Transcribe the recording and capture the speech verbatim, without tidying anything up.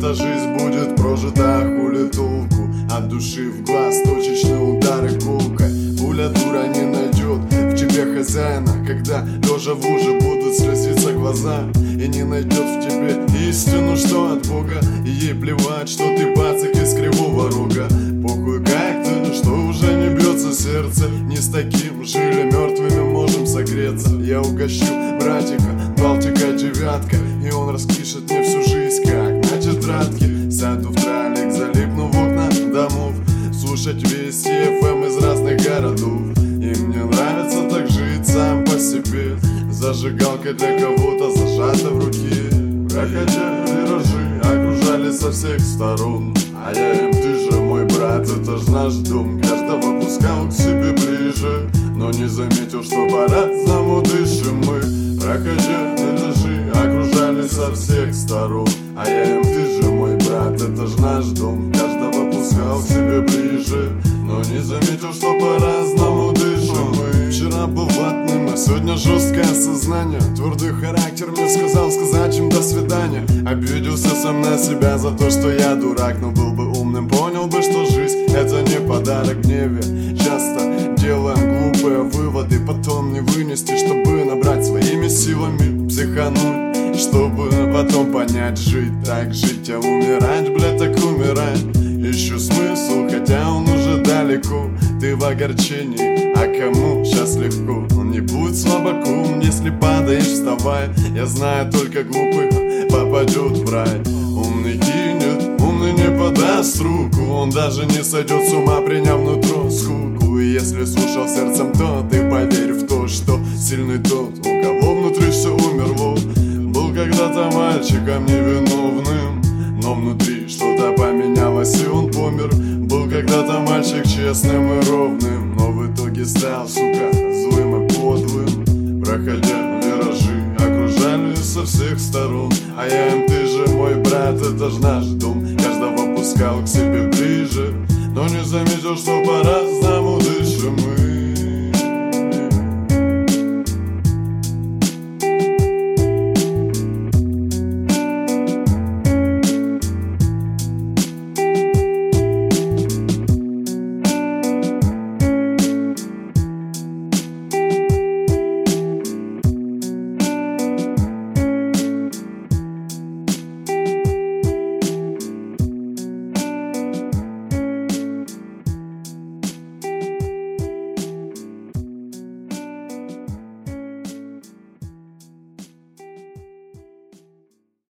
эта жизнь будет прожита, хули толку? От души в глаз точечные удары гулкой. Пуля дура не найдет в тебе хозяина, когда лежа в луже будут слезиться глаза. И не найдет в тебе истину, что от Бога. И ей плевать, что ты пацик из кривого рога. Похуй как-то, что уже не бьется сердце. Не с таким жили мертвыми можем согреться. Я угощу братика, Балтика девятка, и он распишет мне всю жизнь как на тетрадке. Сяду в тралик, залипну в окна домов, слушать вести эф эм из разных городов. И мне нравится так жить сам по себе. Зажигалка для кого-то зажата в руке. Проходя виражи, окружали со всех сторон. А я им: ты же мой брат, это ж наш дом. Каждого пускал к себе ближе, но не заметил, что по-разному дышим мы. Проходя виражи, окружали со всех сторон. А я им: ты же мой брат, это ж наш дом. Каждого пускал к себе ближе, но не заметил, что по-разному дышим мы. Вчера был ватным, а сегодня жесткое сознание. Твердый характер мне сказал сказать им до свидания. Обиделся сам на себя за то, что я дурак. Но был бы умным, понял бы, что жизнь это не подарок. В гневе часто делаем глупые выводы, потом не вынести, чтобы набрать своими силами. Психануть, чтобы потом понять: жить так жить, а умирать, блядь, так умирать. Ищу смысл, хотя он уже далеко. Ты в огорчении, а кому сейчас легко? Не будь слабаком, если падаешь, вставай. Я знаю, только глупый попадет в рай. Умный кинет, умный не подаст руку. Он даже не сойдет с ума, приняв нутро скуку. И если слушал сердцем, то ты поверь в то, что сильный тот, у кого внутри все умерло. Был когда-то мальчиком невиновным, но внутри что-то поменялось, и он помер. Был когда-то мальчик честным и ровным, но в итоге стал, сука, злым и подлым. Проходя виражи, окружали со всех сторон. А я им: ты же мой брат, это ж наш дом. Каждого пускал к себе ближе, но не заметил, что пора знать.